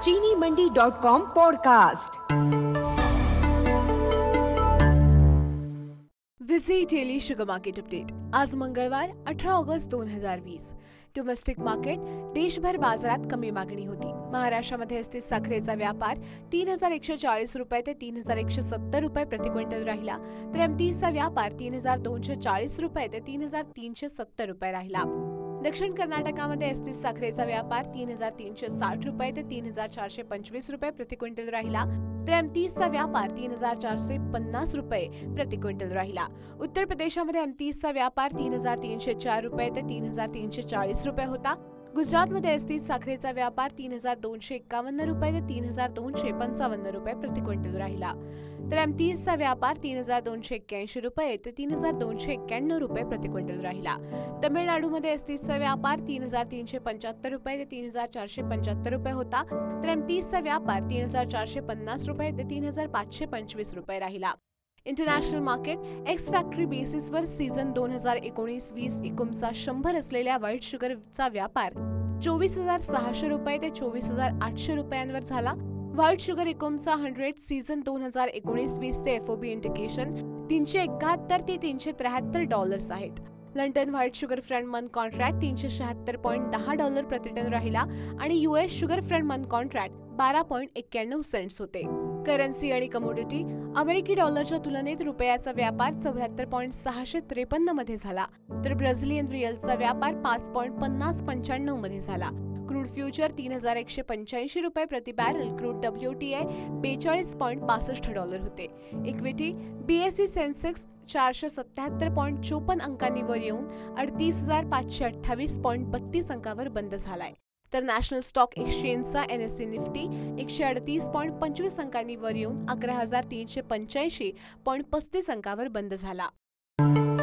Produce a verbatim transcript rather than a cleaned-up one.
चीनी Mandi dot com podcast. विझी daily sugar market update. आज मंगळवार अठरा ऑगस्ट दोन हजार वीस। डोमेस्टिक मार्केट देशभर बाजारात कमी मागणी होती। महाराष्ट्रामध्ये अस्थिर साखरेचा व्यापार तीन हजार एकशे चाळीस रुपये ते तीन हजार एकशे सत्तर रुपये प्रति क्विंटल राहिला, तर एमतीचा व्यापार तीन हजार दोनशे चाळीस रुपये ते तीन हजार तीनशे सत्तर रुपये राहिला। दक्षिण कर्नाटकामध्ये अस्थिर साखरेचा व्यापार तीन हजार तीनशे साठ रुपये ते तीन हजार चारशे पंचवीस रुपये प्रति क्विंटल राहिला, तर एमतीचा व्यापार तीन हजार चारशे पन्नास रुपये प्रति क्विंटल राहिला। उत्तर प्रदेशामध्ये एमतीचा व्यापार तीन हजार तीनशे चार रुपये ते तीन हजार तीनशे चाळीस रुपये होता। गुजरातमध्ये अस्थिर साखरेचा व्यापार तीन हजार दोनशे एक्कावन्न रुपये ते तीन हजार दोनशे पंचावन्न रुपये प्रति क्विंटल राहिला, तर एमतीचा व्यापार तीन हजार दोनशे एक्क्याऐंशी रुपये ते तीन हजार दोनशे एक्क्याण्णव रुपये प्रति क्विंटल राहिला। तमिळनाडूमध्ये अस्थिरचा व्यापार तीन हजार तीनशे पंच्याहत्तर रुपये ते तीन हजार चारशे पंच्याहत्तर रुपये होता, तर एमतीचा व्यापार तीन हजार चारशे पन्नास रुपये ते तीन हजार पाचशे पंचवीस रुपये राहिला। इंटरनॅशनल मार्केट एक्स फॅक्टरी बेसिसवर सीझन दोन हजार एकोणीस वीस एकूणचा शंभर असलेल्या व्हाईट शुगरचा व्यापार चोवीस हजार सहाशे रुपये ते चोवीस हजार आठशे रुपयांवर झाला। व्हाईट शुगर एकूणचा हंड्रेड सीझन दोन हजार एकोणीस वीसचे एफओबी इंडिकेशन तीनशे एकाहत्तर ते तीनशे त्र्याहत्तर डॉलर्स आहेत। London white sugar front month contract तीनशे शहात्तर पॉईंट दहा डॉलर प्रतिटन राहिला आणि US sugar front month contract बारा पॉईंट एक्क्याण्णव सेंट्स होते। करन्सी आणि कमोडिटी अमेरिकी डॉलरच्या तुलनेत रुपयाचा व्यापार चौऱ्याहत्तर पॉईंट सहाशे त्रेपन्न मध्ये झाला, तर ब्राझिलियन रिअलचा व्यापार पाच पॉईंट पन्नास पंच्याण्णव मध्ये झाला। क्रूड फ्युचर तीन हजार एकशे पंच्याऐंशी रुपये प्रति बॅरल, क्रूड डब्ल्यूटीआय बेचाळीस पॉईंट पासष्ट डॉलर होते। इक्विटी बीएसई सेन्सेक्स चारशे सत्याहत्तर पॉईंट चोपन्न अंकांनी वर येऊन अडतीस हजार पाचशे अठ्ठावीस पॉईंट बत्तीस अंकावर बंद झालाय, तर नॅशनल स्टॉक एक्सचेंजचा एनएससी निफ्टी एकशे अडतीस पॉईंट पंचवीस अंकांनी वर येऊन अकरा हजार तीनशे पंच्याऐंशी पॉईंट पस्तीस अंकावर बंद झाला।